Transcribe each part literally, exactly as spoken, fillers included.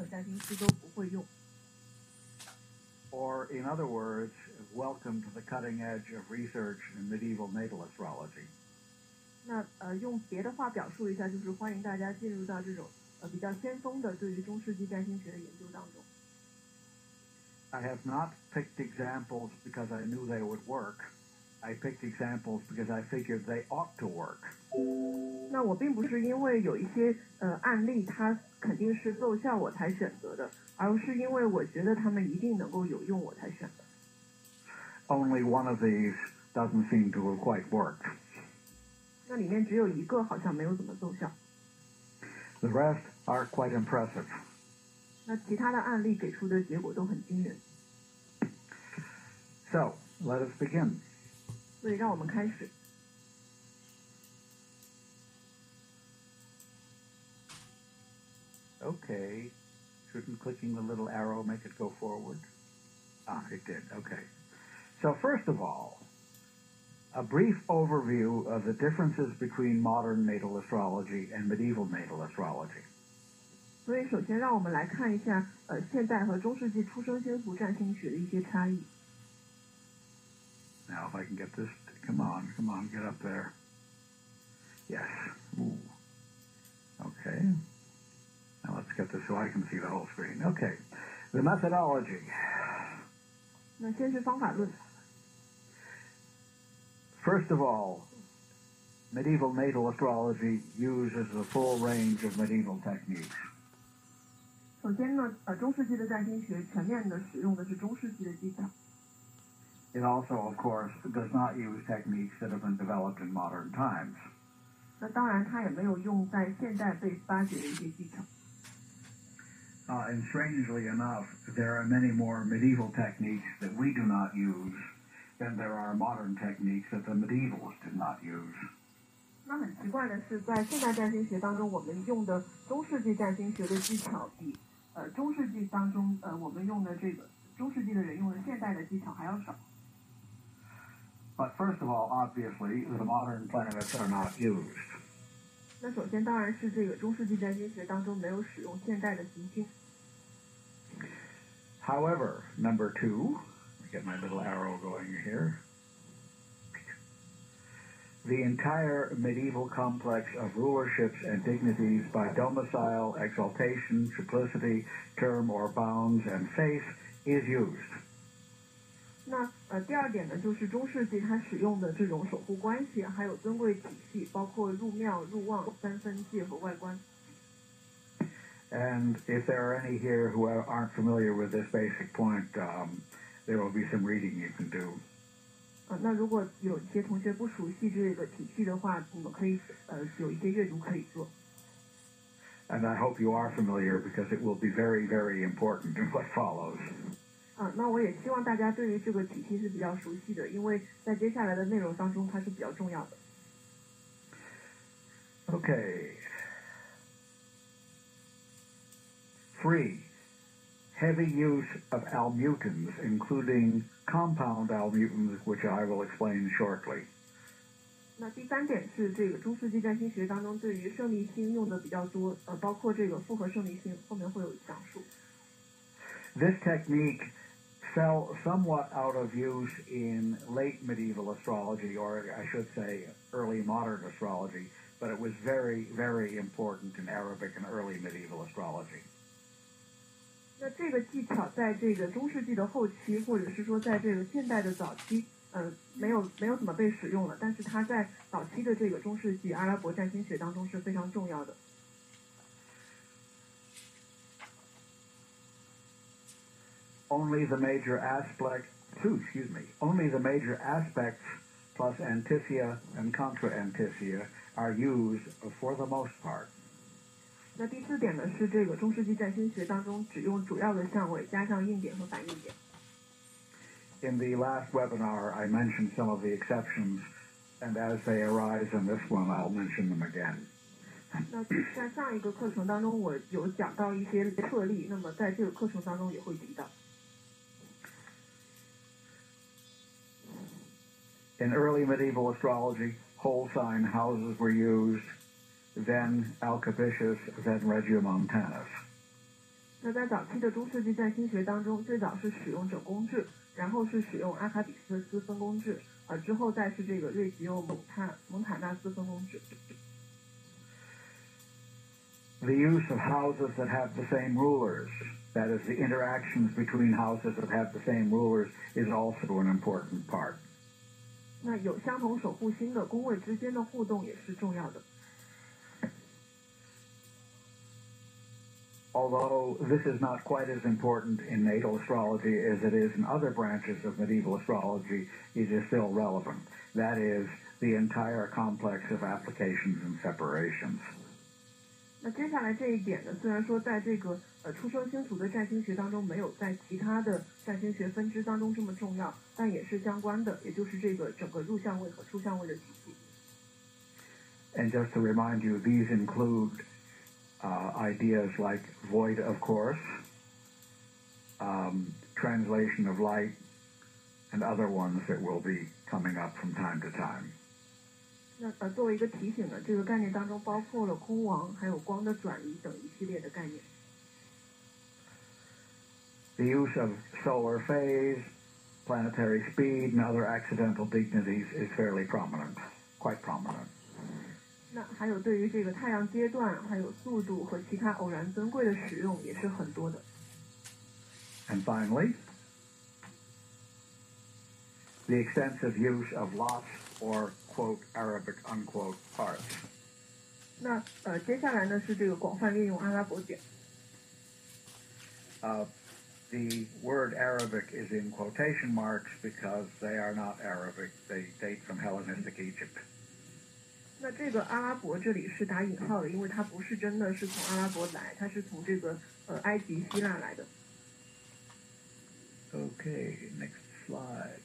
占星师都不会用。 Or, in other words, welcome to the cutting edge of research in medieval natal astrology. 那呃，用别的话表述一下，就是欢迎大家进入到这种呃比较先锋的对于中世纪占星学的研究当中。 I have not picked examples because I knew they would work. I picked examples because I figured they ought to work. 那我并不是因为有一些呃案例它肯定是奏效我才选择的，而是因为我觉得他们一定能够有用我才选的。 Only one of these doesn't seem to have quite worked. 那里面只有一个好像没有怎么奏效。 The rest are quite impressive. 那其他的案例给出的结果都很惊人。 So, let us begin. 所以让我们开始。 Okay. Shouldn't clicking the little arrow make it go forward? Ah, it did. Okay. So first of all, a brief overview of the differences between modern natal astrology and medieval natal astrology. 所以首先让我们来看一下呃现代和中世纪出生星图占星学的一些差异。 Now if I can get this, come on, come on, get up there. Yes. Ooh. Okay. Now let's get this so I can see the whole screen. Okay. The methodology. 那先是方法论。 First of all, medieval natal astrology uses the full range of medieval techniques. 首先呢，呃，中世纪的占星学全面的使用的是中世纪的技巧。 It also, of course, does not use techniques that have been developed in modern times. 那当然，它也没有用在现代被发掘的一些技巧。 Uh, and strangely enough, there are many more medieval techniques that we do not use than there are modern techniques that the medievals did not use. 那很奇怪的是，在现代占星学当中，我们用的中世纪占星学的技巧比呃中世纪当中呃我们用的这个中世纪的人用的现代的技巧还要少。 But first of all, obviously, the modern planets are not used. 那首先当然是这个中世纪占星学当中没有使用现代的行星。 However, number two, let me get my little arrow going here. The entire medieval complex of rulerships and dignities by domicile, exaltation, triplicity, term or bounds, and faith is used. 那呃第二点呢，就是中世纪它使用的这种守护关系，还有尊贵体系，包括入庙、入望、三分界和外观。 And if there are any here who aren't familiar with this basic point, um, there will be some reading you can do. 呃，那如果有一些同学不熟悉这个体系的话，我们可以呃有一些阅读可以做。 And I hope you are familiar because it will be very, very important in what follows. 啊，那我也希望大家对于这个体系是比较熟悉的，因为在接下来的内容当中它是比较重要的。 Okay. Three, heavy use of almutins, including compound almutins, which I will explain shortly. 那第三点是这个中世纪占星学当中对于胜利星用的比较多，呃，包括这个复合胜利星，后面会有讲述。 This technique fell somewhat out of use in late medieval astrology, or I should say early modern astrology, but it was very, very important in Arabic and early medieval astrology. 那这个技巧在这个中世纪的后期，或者是说在这个现代的早期，呃，没有没有怎么被使用了，但是它在早期的这个中世纪阿拉伯占星学当中是非常重要的。 Only the major aspect, excuse me, only the major aspects plus antithea and contra-antithea are used for the most part. 那第四点呢是这个中世纪占星学当中只用主要的相位加上应点和反应点。 In the last webinar, I mentioned some of the exceptions, and as they arise in this one, I'll mention them again. 那在上一个课程当中，我有讲到一些特例，那么在这个课程当中也会提到。 In early medieval astrology, whole sign houses were used, then Alcapitius, then Regiomontanus. 那那在早期的中世纪占星学当中，最早是使用整宫制，然后是使用阿卡比斯斯分宫制，呃，之后再是这个瑞吉欧蒙塔蒙塔纳斯分宫制。 The use of houses that have the same rulers, that is, the interactions between houses that have the same rulers, is also an important part. 那有相同守护星的宫位之间的互动也是重要的。 Although this is not quite as important in natal astrology as it is in other branches of medieval astrology, it is still relevant. That is, the entire complex of applications and separations. 那接下来这一点呢，虽然说在这个呃出生星图的占星学当中没有在其他的占星学分支当中这么重要，但也是相关的，也就是这个整个入相位和出相位的体系。 And just to remind you, these include uh, ideas like void of course, um, translation of light, and other ones that will be coming up from time to time. 那呃，作为一个提醒呢，这个概念当中包括了空亡，还有光的转移等一系列的概念。 The use of solar phase, planetary speed, and other accidental dignities is fairly prominent, quite prominent. 那还有对于这个太阳阶段、还有速度和其他偶然尊贵的使用也是很多的。 And finally, the extensive use of lots or quote Arabic unquote parts. 那呃，接下来呢是这个广泛利用阿拉伯点。 Uh, the word Arabic is in quotation marks because they are not Arabic. They date from Hellenistic Egypt. 那这个阿拉伯这里是打引号的，因为它不是真的是从阿拉伯来，它是从这个呃埃及、希腊来的。 Okay, next slide.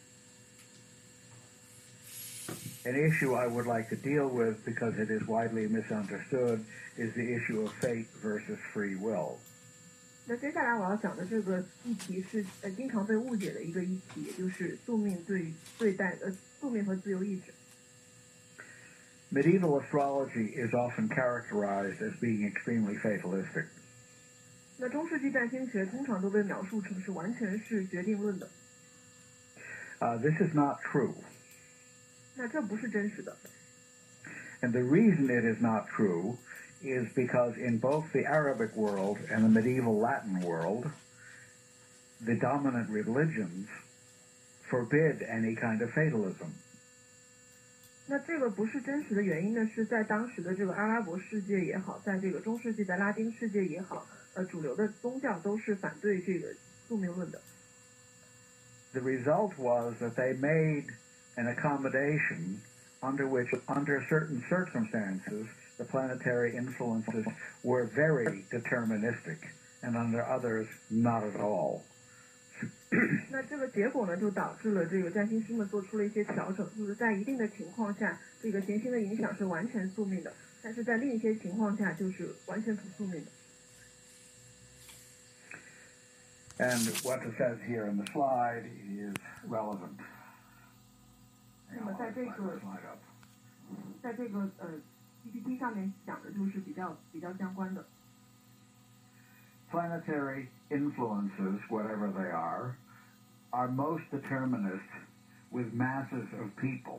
An issue I would like to deal with, because it is widely misunderstood, is the issue of fate versus free will. 那接下来我要讲的这个议题是呃经常被误解的一个议题，也就是宿命对对待呃宿命和自由意志。 Medieval astrology is often characterized as being extremely fatalistic. 那中世纪占星学通常都被描述成是完全是决定论的。 Uh, this is not true. 那这不是真实的。 And the reason it is not true is because in both the Arabic world and the medieval Latin world, the dominant religions forbid any kind of fatalism. 那这个不是真实的原因呢，是在当时的这个阿拉伯世界也好，在这个中世纪的拉丁世界也好，呃，主流的宗教都是反对这个宿命论的。 The result was that they made an accommodation under which, under certain circumstances, the planetary influences were very deterministic, and under others, not at all. 那这个结果呢，就导致了这个占星师们做出了一些调整，就是在一定的情况下，这个行星的影响是完全宿命的，但是在另一些情况下就是完全不宿命的。 And what it says here in the slide is relevant. 那么在这个在这个呃 P P T 上面讲的就是比较比较相关的。 Planetary influences, whatever they are, are most determinist with masses of people.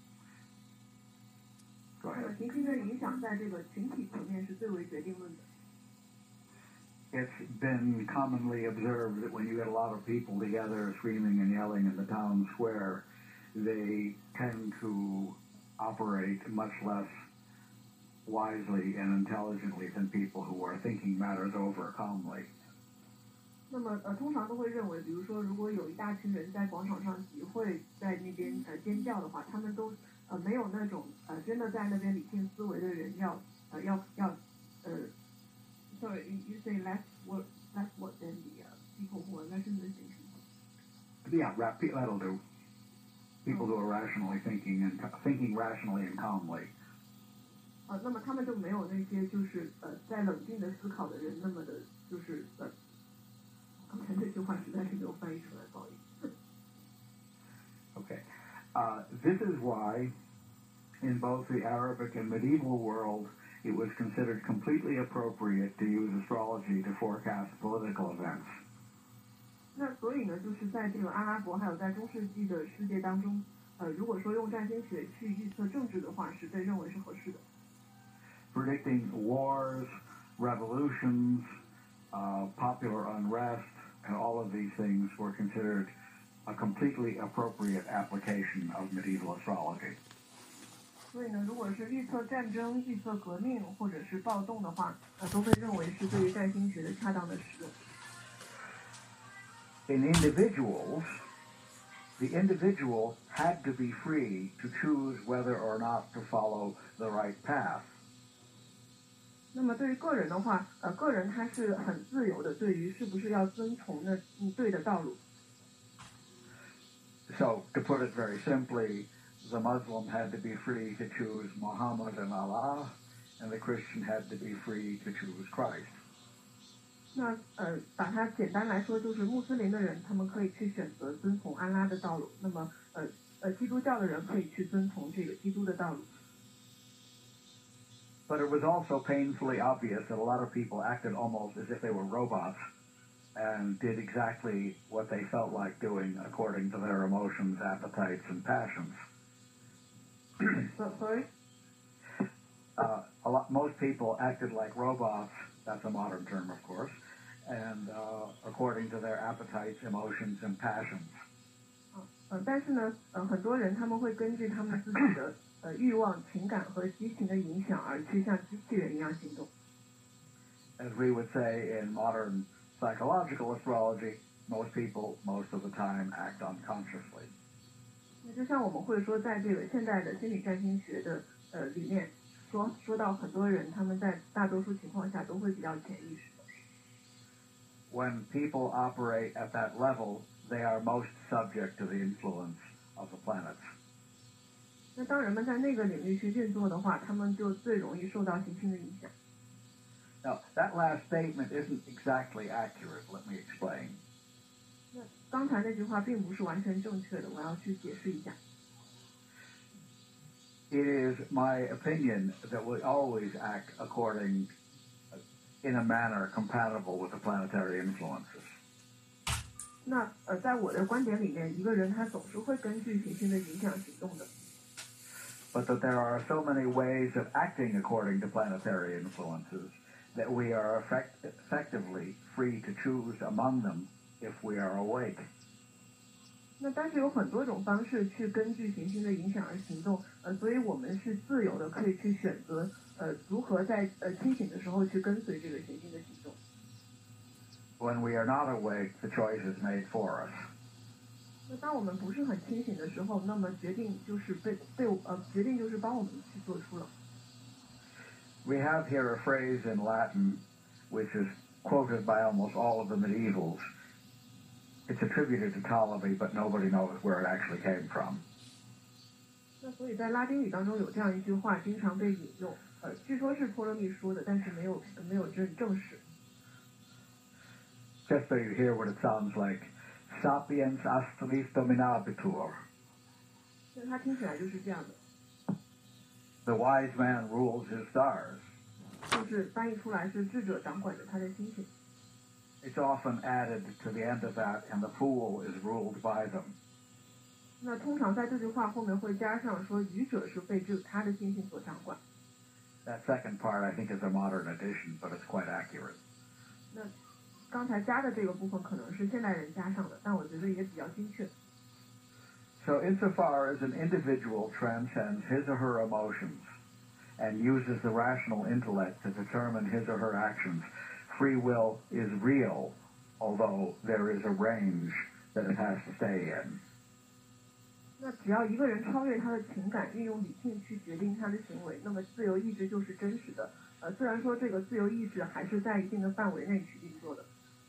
Go 那么 ahead. 行星的影响在这个群体层面是最为决定论的。 It's been commonly observed that when you get a lot of people together screaming and yelling in the town square, they tend to operate much less wisely and intelligently than people who are thinking matters over calmly. 那么呃，通常都会认为，比如说，如果有一大群人在广场上集会，在那边呃尖叫的话，他们都呃没有那种呃真的在那边理性思维的人要呃要要呃 sorry you say less what less what than the uh, people who are rationally thinking. Yeah, rap- that'll do. People who are rationally thinking and thinking rationally and calmly. 呃，那么他们就没有那些就是呃在冷静的思考的人那么的，就是呃，刚才这句话实在是没有翻译出来，不好意思。 Okay. Uh, this is why in both the Arabic and medieval world it was considered completely appropriate to use astrology to forecast political events. 那所以呢，就是在这个阿拉伯还有在中世纪的世界当中，呃，如果说用占星学去预测政治的话，是被认为是合适的。 Predicting wars, revolutions, uh, popular unrest, and all of these things were considered a completely appropriate application of medieval astrology. 所以呢，如果是预测战争、预测革命或者是暴动的话，呃，都被认为是对于占星学的恰当的使用。 In individuals, the individual had to be free to choose whether or not to follow the right path. 那么对于个人的话，呃，个人他是很自由的，对于是不是要遵从那嗯对的道路。 So, to put it very simply, the Muslim had to be free to choose Muhammad and Allah, and the Christian had to be free to choose Christ. 那呃，把它简单来说，就是穆斯林的人，他们可以去选择遵从安拉的道路；那么呃呃，基督教的人可以去遵从这个基督的道路。 But it was also painfully obvious that a lot of people acted almost as if they were robots and did exactly what they felt like doing according to their emotions, appetites, and passions. So, sorry? Uh, a lot, most people acted like robots, that's a modern term, of course, and uh, according to their appetites, emotions, and passions. 呃，但是呢，呃，很多人他们会根据他们自己的呃欲望、情感和激情的影响而去像机器人一样行动。 As we would say in modern psychological astrology, most people, most of the time, act unconsciously. 那就像我们会说，在这个现代的心理占星学的呃里面，说说到很多人他们在大多数情况下都会比较潜意识的。 When people operate at that level, they are most subject to the influence of the planets. 那当人们在那个领域去运作的话，他们就最容易受到行星的影响。 Now, that last statement isn't exactly accurate. Let me explain. 那刚才那句话并不是完全正确的，我要去解释一下。 It is my opinion that we always act according, in a manner compatible with the planetary influences. 那呃，在我的观点里面，一个人他总是会根据行星的影响行动的。 But that there are so many ways of acting according to planetary influences that we are effect- effectively free to choose among them if we are awake. 那但是有很多种方式去根据行星的影响而行动，呃，所以我们是自由的，可以去选择呃如何在呃清醒的时候去跟随这个行星的行动。 When we are not awake, the choice is made for us. 那当我们不是很清醒的时候，那么决定就是被被呃决定就是帮我们去做出了。 We have here a phrase in Latin which is quoted by almost all of the medievals. It's attributed to Ptolemy, but nobody knows where it actually came from. 那所以在拉丁语当中有这样一句话，经常被引用，呃，据说是托勒密说的，但是没有没有证证实。 Just so you hear what it sounds like, sapiens astris dominabitur. 那它听起来就是这样的。 The wise man rules his stars. 就是翻译出来是智者掌管着他的星星。 It's often added to the end of that, and the fool is ruled by them. 那通常在这句话后面会加上说，愚者是被这他的星星所掌管。 That second part, I think, is a modern addition, but it's quite accurate. 那刚才加的这个部分可能是现代人加上的，但我觉得也比较精确。 So insofar as an individual transcends his or her emotions and uses the rational intellect to determine his or her actions, free will is real, although there is a range that it has to stay in. 那只要一个人超越他的情感，运用理性去决定他的行为，那么自由意志就是真实的。呃，虽然说这个自由意志还是在一定的范围内去运作的。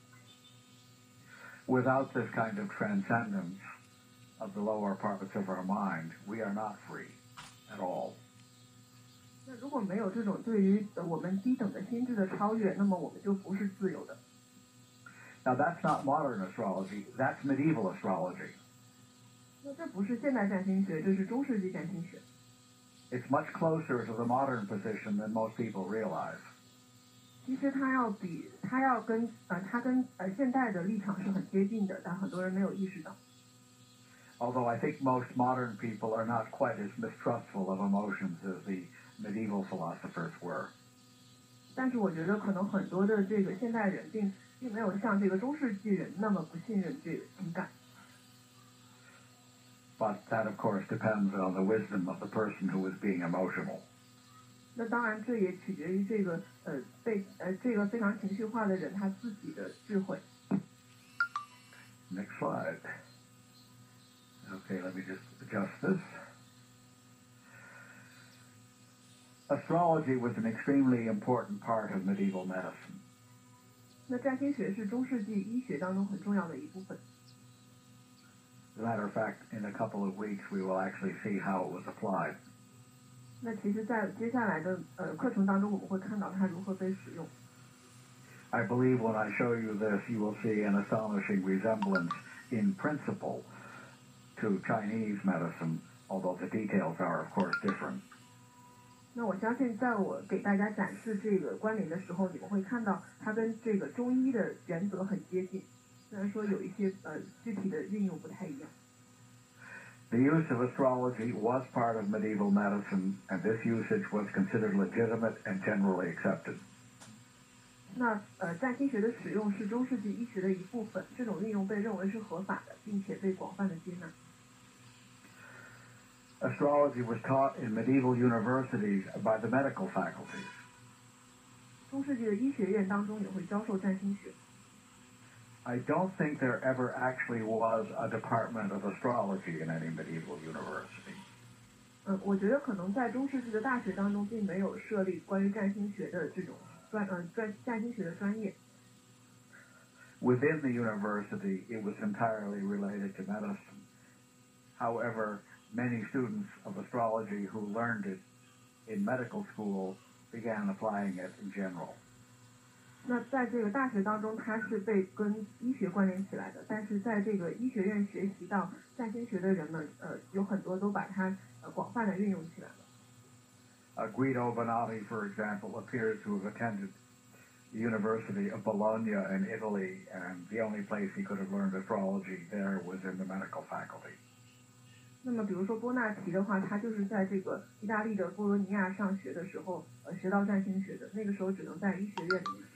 Without this kind of transcendence of the lower parts of our mind, we are not free at all. 那如果没有这种对于呃我们低等的心智的超越，那么我们就不是自由的。 Now that's not modern astrology, that's medieval astrology. 那这不是现代占星学，这是中世纪占星学。 It's much closer to the modern position than most people realize. 其实它要比它要跟呃它跟呃现代的立场是很接近的，但很多人没有意识到。 Although I think most modern people are not quite as mistrustful of emotions as the medieval philosophers were. 但是我觉得可能很多的这个现代人并并没有像这个中世纪人那么不信任这个情感。 But that, of course, depends on the wisdom of the person who is being emotional. 那当然，这也取决于这个呃被呃这个非常情绪化的人他自己的智慧。 Next slide. Okay, let me just adjust this. Astrology was an extremely important part of medieval medicine. 那占星学是中世纪医学当中很重要的一部分。 As a matter of fact, in a couple of weeks, we will actually see how it was applied. 那其实，在接下来的呃课程当中，我们会看到它如何被使用。 I believe when I show you this, you will see an astonishing resemblance in principle to Chinese medicine, although the details are, of course, different. 那我相信，在我给大家展示这个关联的时候，你们会看到它跟这个中医的原则很接近，虽然说有一些呃具体的运用不太一样。 The use of astrology was part of medieval medicine, and this usage was considered legitimate and generally accepted. 那呃，占星学的使用是中世纪医学的一部分，这种运用被认为是合法的，并且被广泛的接纳。 Astrology was taught in medieval universities by the medical faculties. 中世纪的医学院当中也会教授占星学。 I don't think there ever actually was a department of astrology in any medieval university. 嗯，我觉得可能在中世纪的大学当中，并没有设立关于占星学的这种专呃专占星学的专业。 Within the university, it was entirely related to medicine. However, many students of astrology who learned it in medical school began applying it in general. 那在这个大学当中，它是被跟医学关联起来的，但是在这个医学院学习到占星学的人们，呃，有很多都把它呃广泛的运用起来了。 Uh, Guido Bonatti, for example, appears to have attended the University of Bologna in Italy, and the only place he could have learned astrology there was in the medical faculty. 那么，比如说波纳提的话，他就是在这个意大利的波罗尼亚上学的时候，呃，学到占星学的。那个时候只能在医学院里面学。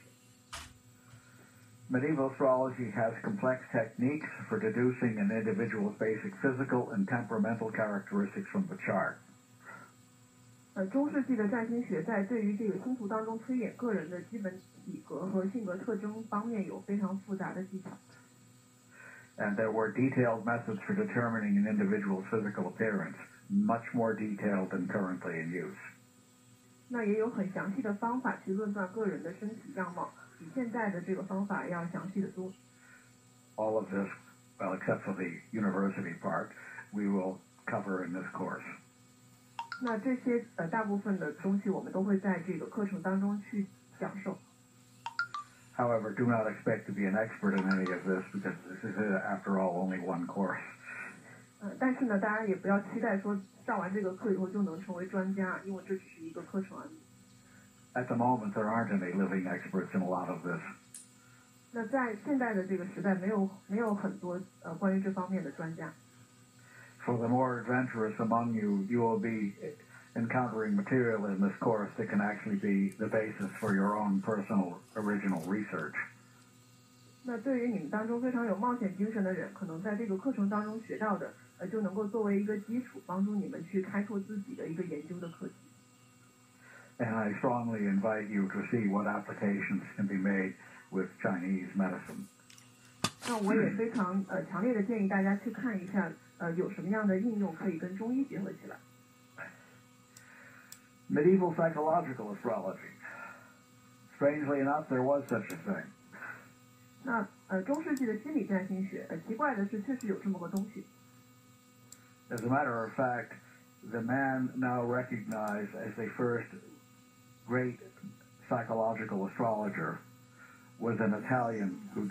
Medieval astrology has complex techniques for deducing an individual's basic physical and temperamental characteristics from the chart. 呃，中世纪的占星学在对于这个星图当中推演个人的基本体格和性格特征方面有非常复杂的技巧。 And there were detailed methods for determining an individual's physical appearance, much more detailed than currently in use. 那也有很详细的方法去论断个人的身体样貌，比现在的这个方法要详细的多。 All of this, well, except for the university part, we will cover in this course. 那这些呃大部分的东西我们都会在这个课程当中去讲授。 However, do not expect to be an expert in any of this because this is, after all, only one course. 呃，但是呢，大家也不要期待说上完这个课以后就能成为专家，因为这只是一个课程而已。 At the moment, there aren't any living experts in a lot of this. 那在现代的这个时代，没有没有很多呃关于这方面的专家。 For the more adventurous among you, you will be encountering material in this course that can actually be the basis for your own personal original research. 那对于你们当中非常有冒险精神的人，可能在这个课程当中学到的，呃，就能够作为一个基础，帮助你们去开拓自己的一个研究的课题。 And I strongly invite you to see what applications can be made with Chinese medicine. 那我也非常呃强烈的建议大家去看一下，呃，有什么样的应用可以跟中医结合起来。 Medieval psychological astrology. Strangely enough, there was such a thing. 那呃，中世纪的心理占星学，呃，奇怪的是，确实有这么个东西。 As a matter of fact, the man now recognized as the first great psychological astrologer was an Italian who